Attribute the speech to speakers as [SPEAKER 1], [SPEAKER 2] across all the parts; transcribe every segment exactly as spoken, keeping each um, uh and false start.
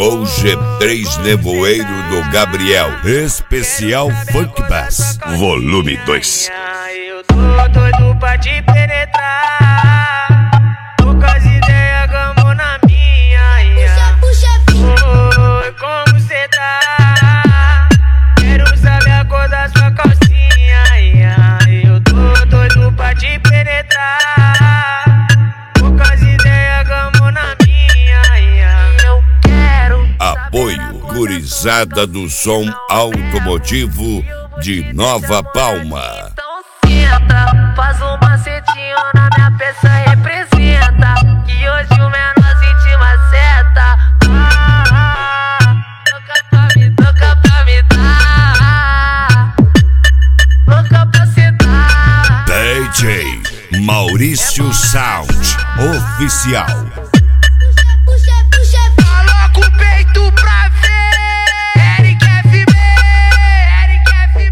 [SPEAKER 1] Chegou o G três Nevoeiro do Gabriel, especial Funk Bass, volume dois.
[SPEAKER 2] Eu tô doido pra te penetrar, poucas ideias, gamo na minha.
[SPEAKER 3] Puxa, puxa,
[SPEAKER 2] Oi, como cê tá? Quero saber a cor da sua calcinha. Eu tô doido pra te penetrar, poucas ideias, gamo na minha. Eu quero
[SPEAKER 1] Apoio Gurizada do Som Automotivo de Nova Palma.
[SPEAKER 2] Então senta, faz um macetinho na minha peça, representa que hoje o menor sente uma seta. Ah, louca pra me, louca pra me dar, louca pra sentar.
[SPEAKER 1] D J Maurício Sound Oficial.
[SPEAKER 3] puxa, puxa.
[SPEAKER 2] Coloca o peito pra ver, Eric F B, Eric F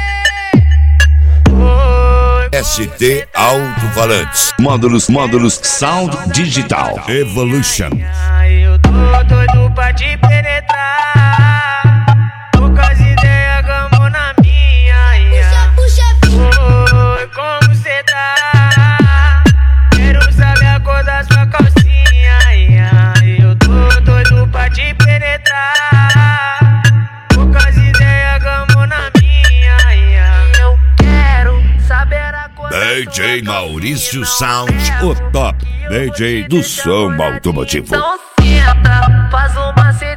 [SPEAKER 2] B. Oi,
[SPEAKER 1] S T Alto-Falantes.
[SPEAKER 4] Módulos, módulos Sound Digital
[SPEAKER 1] Evolution.
[SPEAKER 2] eu tô doido pra te penetrar, poucas ideias, gamo na minha.
[SPEAKER 3] Puxa, puxa.
[SPEAKER 2] Oi, como cê tá? Quero saber a cor da sua calcinha. Eu tô doido pra te penetrar, poucas ideias, gamo na minha. Eu quero saber a cor da
[SPEAKER 1] D J
[SPEAKER 2] sua
[SPEAKER 1] Maurício
[SPEAKER 2] calcinha.
[SPEAKER 1] Sound, o top D J do som automotivo.
[SPEAKER 2] Então senta, faz um macete.